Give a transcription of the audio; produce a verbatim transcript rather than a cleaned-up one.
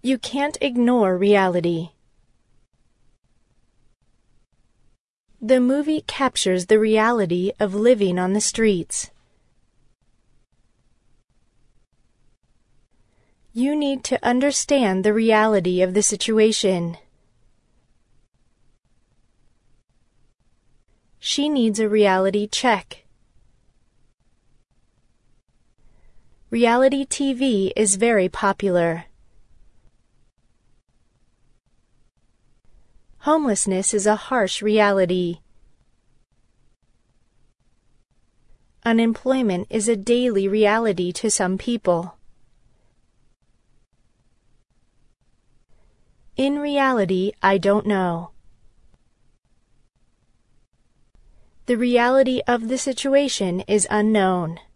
You can't ignore reality. The movie captures the reality of living on the streets. You need to understand the reality of the situation. She needs a reality check. Reality T V is very popular. Homelessness is a harsh reality. Unemployment is a daily reality to some people. In reality, I don't know. The reality of the situation is unknown.